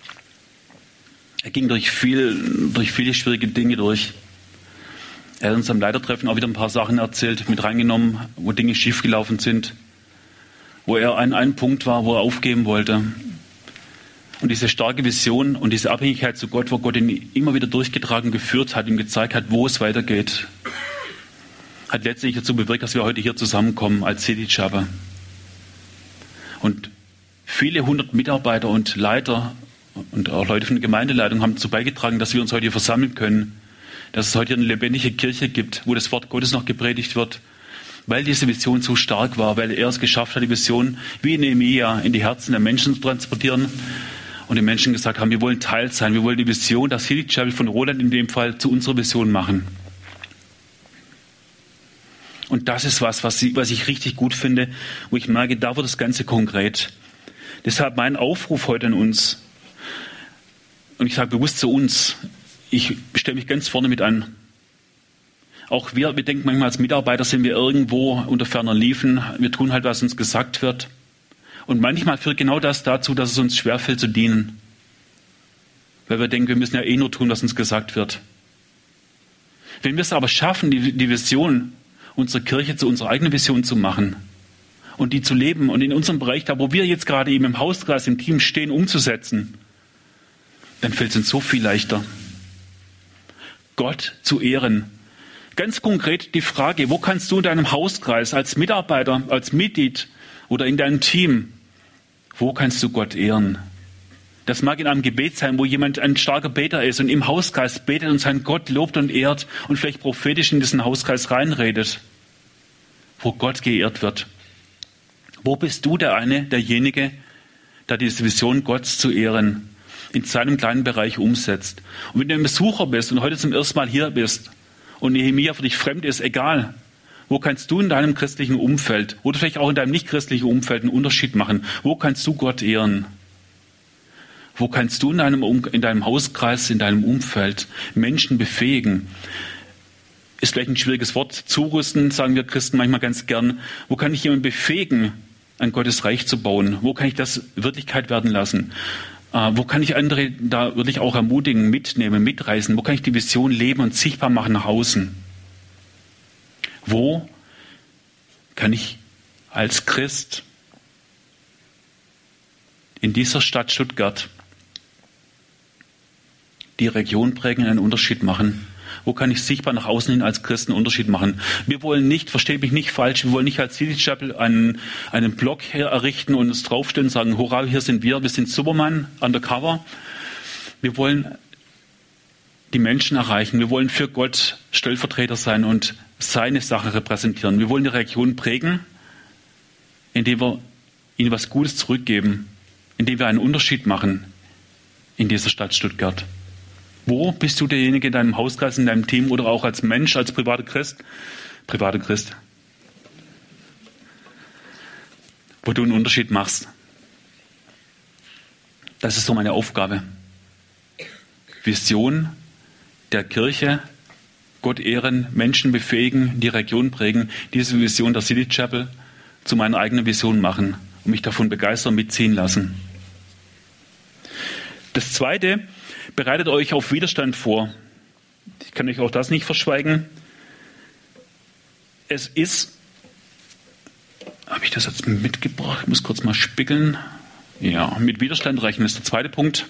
er ging durch viele schwierige Dinge durch. Er hat uns am Leitertreffen auch wieder ein paar Sachen erzählt, mit reingenommen, wo Dinge schiefgelaufen sind, wo er an einem Punkt war, wo er aufgeben wollte. Und diese starke Vision und diese Abhängigkeit zu Gott, wo Gott ihn immer wieder durchgetragen, geführt hat, ihm gezeigt hat, wo es weitergeht, hat letztlich dazu bewirkt, dass wir heute hier zusammenkommen als City Chapel. Und viele hundert Mitarbeiter und Leiter und auch Leute von der Gemeindeleitung haben dazu beigetragen, dass wir uns heute hier versammeln können, dass es heute hier eine lebendige Kirche gibt, wo das Wort Gottes noch gepredigt wird, weil diese Vision so stark war, weil er es geschafft hat, die Vision wie Nehemia in die Herzen der Menschen zu transportieren und den Menschen gesagt haben, wir wollen Teil sein, wir wollen die Vision, das City Chapel von Roland in dem Fall, zu unserer Vision machen. Und das ist was ich richtig gut finde, wo ich merke, da wird das Ganze konkret. Deshalb mein Aufruf heute an uns, und ich sage bewusst zu uns, ich stelle mich ganz vorne mit an. Auch wir denken manchmal als Mitarbeiter sind wir irgendwo unter ferner Liefen, wir tun halt, was uns gesagt wird. Und manchmal führt genau das dazu, dass es uns schwerfällt zu dienen. Weil wir denken, wir müssen ja eh nur tun, was uns gesagt wird. Wenn wir es aber schaffen, die Vision unserer Kirche zu unserer eigenen Vision zu machen und die zu leben und in unserem Bereich, da wo wir jetzt gerade eben im Hauskreis, im Team stehen, umzusetzen, dann fällt es uns so viel leichter, Gott zu ehren. Ganz konkret die Frage, wo kannst du in deinem Hauskreis als Mitarbeiter, als Mitglied oder in deinem Team, wo kannst du Gott ehren? Das mag in einem Gebet sein, wo jemand ein starker Beter ist und im Hauskreis betet und seinen Gott lobt und ehrt und vielleicht prophetisch in diesen Hauskreis reinredet, wo Gott geehrt wird. Wo bist du derjenige, der diese Vision, Gott zu ehren, in seinem kleinen Bereich umsetzt? Und wenn du ein Besucher bist und heute zum ersten Mal hier bist und Nehemia für dich fremd ist, egal, wo kannst du in deinem christlichen Umfeld oder vielleicht auch in deinem nicht-christlichen Umfeld einen Unterschied machen? Wo kannst du Gott ehren? Wo kannst du in deinem Hauskreis, in deinem Umfeld Menschen befähigen? Ist vielleicht ein schwieriges Wort. Zurüsten, sagen wir Christen manchmal ganz gern. Wo kann ich jemanden befähigen, an Gottes Reich zu bauen? Wo kann ich das Wirklichkeit werden lassen? Wo kann ich andere da wirklich auch ermutigen, mitnehmen, mitreißen? Wo kann ich die Vision leben und sichtbar machen nach außen? Wo kann ich als Christ in dieser Stadt Stuttgart die Region prägen, einen Unterschied machen? Wo kann ich sichtbar nach außen hin als Christen einen Unterschied machen? Wir wollen nicht, versteht mich nicht falsch, wir wollen nicht als City Chapel einen Blog errichten und uns draufstellen und sagen, hurra, hier sind wir sind Superman, undercover. Wir wollen die Menschen erreichen. Wir wollen für Gott Stellvertreter sein und seine Sache repräsentieren. Wir wollen die Region prägen, indem wir ihnen was Gutes zurückgeben, indem wir einen Unterschied machen in dieser Stadt Stuttgart. Wo bist du derjenige in deinem Hauskreis, in deinem Team oder auch als Mensch, als privater Christ, wo du einen Unterschied machst? Das ist so meine Aufgabe. Vision der Kirche, Gott ehren, Menschen befähigen, die Region prägen, diese Vision der City Chapel zu meiner eigenen Vision machen und mich davon begeistern, mitziehen lassen. Das Zweite, bereitet euch auf Widerstand vor. Ich kann euch auch das nicht verschweigen. Es ist, habe ich das jetzt mitgebracht? Ich muss kurz mal spiegeln. Ja, mit Widerstand rechnen ist der zweite Punkt.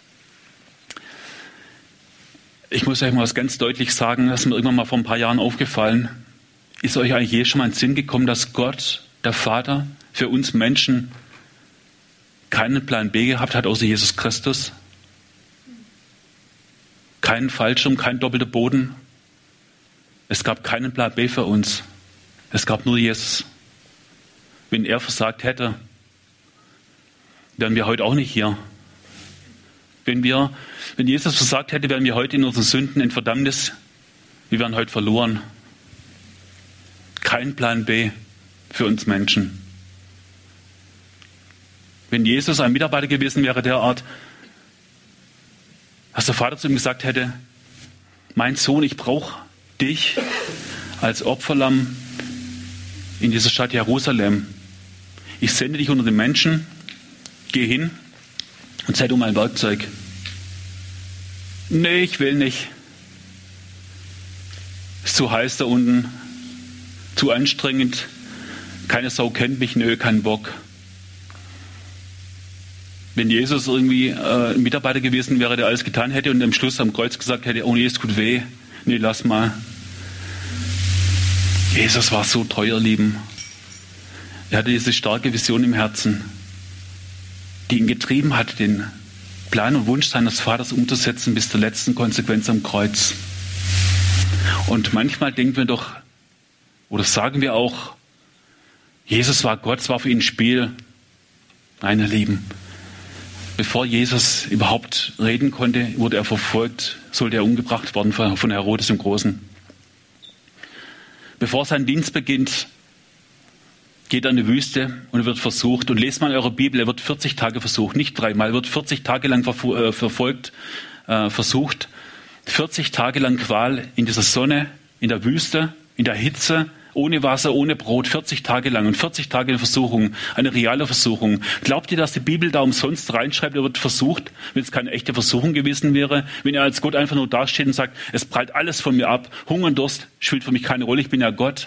Ich muss euch mal was ganz deutlich sagen, das ist mir irgendwann mal vor ein paar Jahren aufgefallen. Ist euch eigentlich je schon mal in den Sinn gekommen, dass Gott, der Vater, für uns Menschen keinen Plan B gehabt hat, außer Jesus Christus? Keinen Fallschirm, kein doppelter Boden. Es gab keinen Plan B für uns. Es gab nur Jesus. Wenn er versagt hätte, wären wir heute auch nicht hier. Wenn Jesus versagt hätte, wären wir heute in unseren Sünden in Verdammnis. Wir wären heute verloren. Kein Plan B für uns Menschen. Wenn Jesus ein Mitarbeiter gewesen wäre der Art, dass der Vater zu ihm gesagt hätte, mein Sohn, ich brauche dich als Opferlamm in dieser Stadt Jerusalem. Ich sende dich unter den Menschen, geh hin und sei du mein Werkzeug. Nee, ich will nicht. Ist zu heiß da unten, zu anstrengend, keine Sau kennt mich, nö, kein Bock. Wenn Jesus irgendwie ein Mitarbeiter gewesen wäre, der alles getan hätte und am Schluss am Kreuz gesagt hätte, oh nee, es tut weh, nee, lass mal. Jesus war so teuer, Lieben. Er hatte diese starke Vision im Herzen, die ihn getrieben hat, den Plan und Wunsch seines Vaters umzusetzen bis zur letzten Konsequenz am Kreuz. Und manchmal denken wir doch, oder sagen wir auch, Jesus war Gott, es war für ihn ein Spiel. Nein, ihr Lieben, bevor Jesus überhaupt reden konnte, wurde er verfolgt, sollte er umgebracht werden von Herodes dem Großen. Bevor sein Dienst beginnt, geht er in die Wüste und er wird versucht. Und lest mal in eurer Bibel, er wird 40 Tage versucht, nicht 3-mal, er wird 40 Tage lang verfolgt, versucht. 40 Tage lang Qual in dieser Sonne, in der Wüste, in der Hitze, ohne Wasser, ohne Brot, 40 Tage lang und 40 Tage eine Versuchung, eine reale Versuchung. Glaubt ihr, dass die Bibel da umsonst reinschreibt, er wird versucht, wenn es keine echte Versuchung gewesen wäre? Wenn er als Gott einfach nur dasteht und sagt, es prallt alles von mir ab, Hunger und Durst spielt für mich keine Rolle, ich bin ja Gott.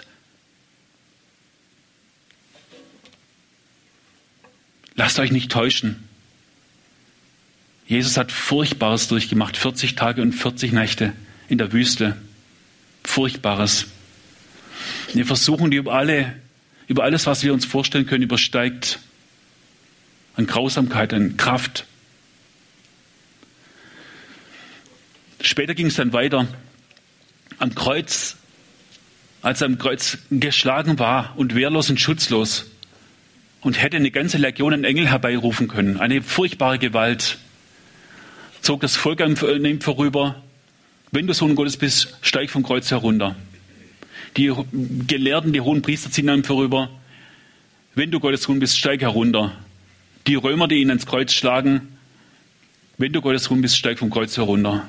Lasst euch nicht täuschen. Jesus hat Furchtbares durchgemacht, 40 Tage und 40 Nächte in der Wüste. Furchtbares. Eine Versuchung, die über alles, was wir uns vorstellen können, übersteigt. An Grausamkeit, an Kraft. Später ging es dann weiter. Am Kreuz, als er am Kreuz geschlagen war und wehrlos und schutzlos und hätte eine ganze Legion an Engel herbeirufen können. Eine furchtbare Gewalt. Zog das Volk an ihm vorüber. Wenn du Sohn Gottes bist, steig vom Kreuz herunter. Die Gelehrten, die hohen Priester ziehen an ihm vorüber. Wenn du Gottes Sohn bist, steig herunter. Die Römer, die ihn ans Kreuz schlagen. Wenn du Gottes Sohn bist, steig vom Kreuz herunter.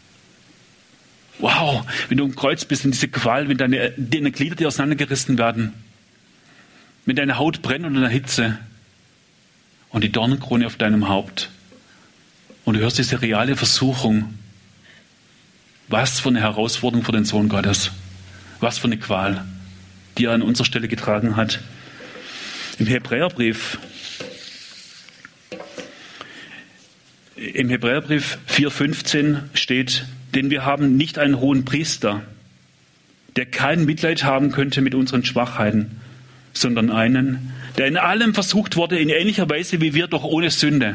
Wow, wenn du am Kreuz bist in diese Qual, wenn deine Glieder dir auseinandergerissen werden. Wenn deine Haut brennt unter der Hitze und die Dornenkrone auf deinem Haupt und du hörst diese reale Versuchung. Was für eine Herausforderung für den Sohn Gottes. Was für eine Qual, die er an unserer Stelle getragen hat. Im Hebräerbrief 4,15 steht, denn wir haben nicht einen hohen Priester, der kein Mitleid haben könnte mit unseren Schwachheiten, sondern einen, der in allem versucht wurde, in ähnlicher Weise wie wir, doch ohne Sünde.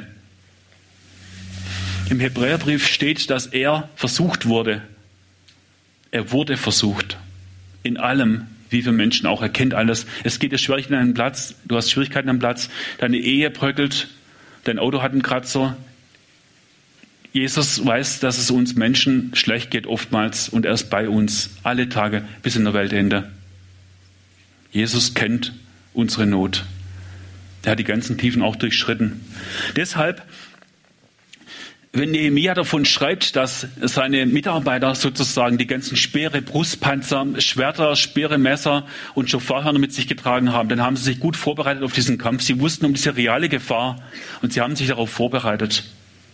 Im Hebräerbrief steht, dass er versucht wurde. Er wurde versucht. In allem, wie wir Menschen auch. Er kennt alles. Es geht dir schwierig an einen Platz. Du hast Schwierigkeiten am Platz. Deine Ehe bröckelt. Dein Auto hat einen Kratzer. Jesus weiß, dass es uns Menschen schlecht geht oftmals und er ist bei uns alle Tage bis in der Weltende. Jesus kennt unsere Not. Er hat die ganzen Tiefen auch durchschritten. Deshalb, wenn Nehemia davon schreibt, dass seine Mitarbeiter sozusagen die ganzen Speere, Brustpanzer, Schwerter, Speere, Messer und Schofarhörner mit sich getragen haben, dann haben sie sich gut vorbereitet auf diesen Kampf. Sie wussten um diese reale Gefahr und sie haben sich darauf vorbereitet.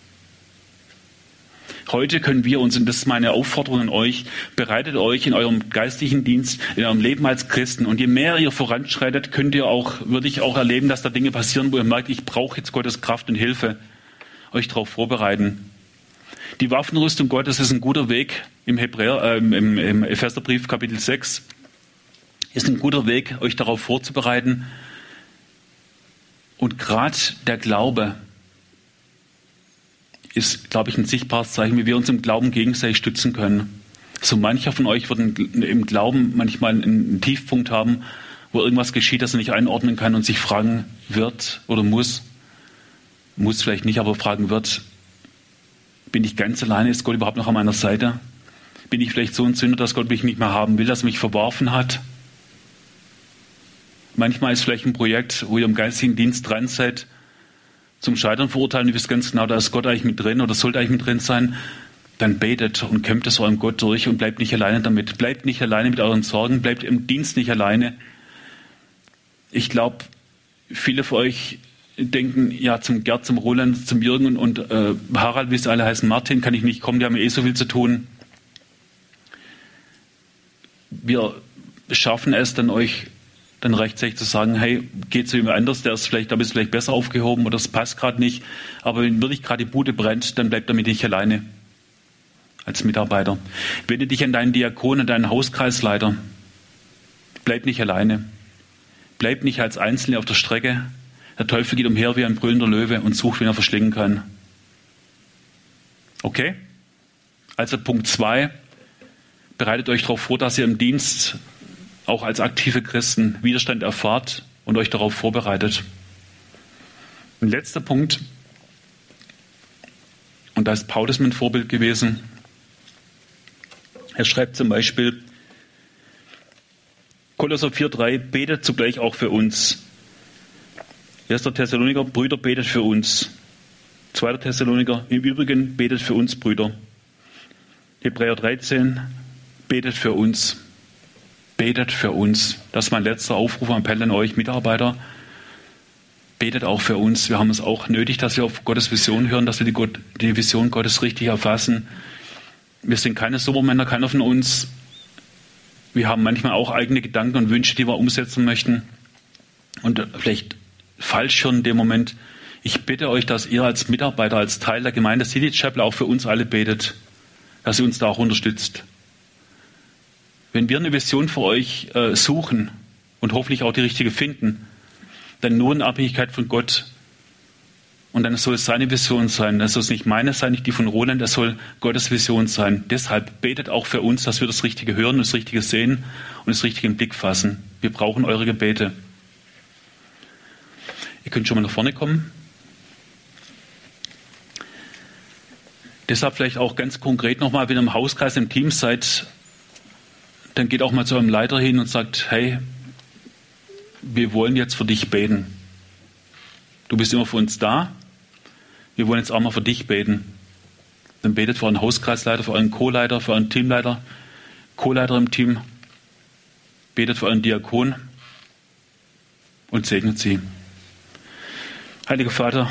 Heute können wir uns, und das ist meine Aufforderung an euch, bereitet euch in eurem geistlichen Dienst, in eurem Leben als Christen. Und je mehr ihr voranschreitet, würde ich auch erleben, dass da Dinge passieren, wo ihr merkt, ich brauche jetzt Gottes Kraft und Hilfe. Euch darauf vorbereiten. Die Waffenrüstung Gottes ist ein guter Weg im Epheserbrief Kapitel 6. Ist ein guter Weg, euch darauf vorzubereiten. Und gerade der Glaube ist, glaube ich, ein sichtbares Zeichen, wie wir uns im Glauben gegenseitig stützen können. So mancher von euch wird im Glauben manchmal einen Tiefpunkt haben, wo irgendwas geschieht, das er nicht einordnen kann und sich fragen wird oder muss vielleicht nicht, aber fragen wird, bin ich ganz alleine? Ist Gott überhaupt noch an meiner Seite? Bin ich vielleicht so ein Sünder, dass Gott mich nicht mehr haben will, dass er mich verworfen hat? Manchmal ist vielleicht ein Projekt, wo ihr im geistigen Dienst dran seid, zum Scheitern verurteilen, ihr wisst ganz genau, da ist Gott eigentlich mit drin oder sollte eigentlich mit drin sein, dann betet und kämpft es eurem Gott durch und bleibt nicht alleine damit. Bleibt nicht alleine mit euren Sorgen, bleibt im Dienst nicht alleine. Ich glaube, viele von euch denken, ja, zum Gerd, zum Roland, zum Jürgen und Harald, wie es alle heißen, Martin, kann ich nicht kommen, die haben ja so viel zu tun. Wir schaffen es dann, euch dann rechtzeitig zu sagen, hey, geht zu jemand anders, da ist vielleicht besser aufgehoben oder es passt gerade nicht. Aber wenn wirklich gerade die Bude brennt, dann bleibt damit nicht alleine als Mitarbeiter. Wende dich an deinen Diakon, an deinen Hauskreisleiter. Bleib nicht alleine. Bleib nicht als Einzelne auf der Strecke. Der Teufel geht umher wie ein brüllender Löwe und sucht, wen er verschlingen kann. Okay? Also Punkt 2. Bereitet euch darauf vor, dass ihr im Dienst auch als aktive Christen Widerstand erfahrt und euch darauf vorbereitet. Ein letzter Punkt, und da ist Paulus mein Vorbild gewesen. Er schreibt zum Beispiel, Kolosser 4,3, betet zugleich auch für uns. 1. Thessaloniker, Brüder, betet für uns. 2. Thessaloniker, im Übrigen betet für uns, Brüder. Hebräer 13, betet für uns. Betet für uns. Das ist mein letzter Aufruf, Appell an euch Mitarbeiter. Betet auch für uns. Wir haben es auch nötig, dass wir auf Gottes Vision hören, dass wir die Vision Gottes richtig erfassen. Wir sind keine Supermänner, keiner von uns. Wir haben manchmal auch eigene Gedanken und Wünsche, die wir umsetzen möchten. Und vielleicht falsch schon in dem Moment. Ich bitte euch, dass ihr als Mitarbeiter, als Teil der Gemeinde City Chapel auch für uns alle betet, dass ihr uns da auch unterstützt. Wenn wir eine Vision für euch suchen und hoffentlich auch die richtige finden, dann nur in Abhängigkeit von Gott. Und dann soll es seine Vision sein. Das soll es nicht meine sein, nicht die von Roland, das soll Gottes Vision sein. Deshalb betet auch für uns, dass wir das Richtige hören, das Richtige sehen und das Richtige im Blick fassen. Wir brauchen eure Gebete. Ihr könnt schon mal nach vorne kommen. Deshalb vielleicht auch ganz konkret nochmal, wenn ihr im Hauskreis, im Team seid, dann geht auch mal zu eurem Leiter hin und sagt, hey, wir wollen jetzt für dich beten. Du bist immer für uns da. Wir wollen jetzt auch mal für dich beten. Dann betet für euren Hauskreisleiter, für euren Co-Leiter, für euren Teamleiter, Co-Leiter im Team. Betet für euren Diakon und segnet sie. Heiliger Vater,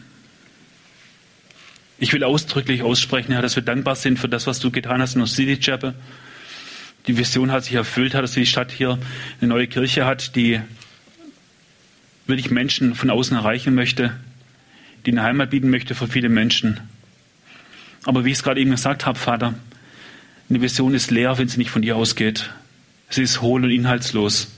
ich will ausdrücklich aussprechen, Herr, dass wir dankbar sind für das, was du getan hast in der City Chapel. Die Vision hat sich erfüllt, dass die Stadt hier eine neue Kirche hat, die wirklich Menschen von außen erreichen möchte, die eine Heimat bieten möchte für viele Menschen. Aber wie ich es gerade eben gesagt habe, Vater, eine Vision ist leer, wenn sie nicht von dir ausgeht. Sie ist hohl und inhaltslos.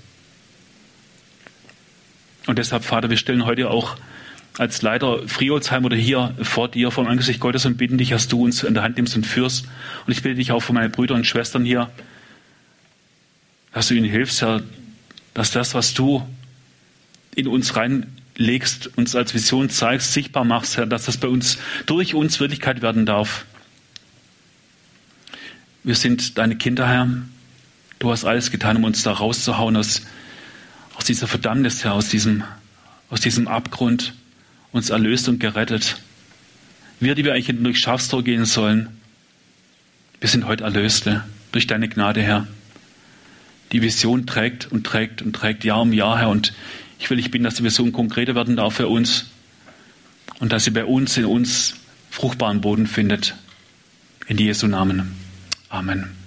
Und deshalb, Vater, wir stellen heute auch als Leiter Friolsheim oder hier vor dir, vor dem Angesicht Gottes und bitten dich, dass du uns an der Hand nimmst und führst. Und ich bitte dich auch für meine Brüder und Schwestern hier, dass du ihnen hilfst, Herr, dass das, was du in uns reinlegst, uns als Vision zeigst, sichtbar machst, Herr, dass das bei uns, durch uns Wirklichkeit werden darf. Wir sind deine Kinder, Herr. Du hast alles getan, um uns da rauszuhauen aus dieser Verdammnis, Herr, aus diesem Abgrund, uns erlöst und gerettet. Wir, die wir eigentlich durch Schafstor gehen sollen, wir sind heute Erlöste durch deine Gnade, Herr. Die Vision trägt und trägt und trägt Jahr um Jahr, Herr. Und ich bitten, dass die Vision konkreter werden darf für uns und dass sie bei uns, in uns fruchtbaren Boden findet. In Jesu Namen. Amen.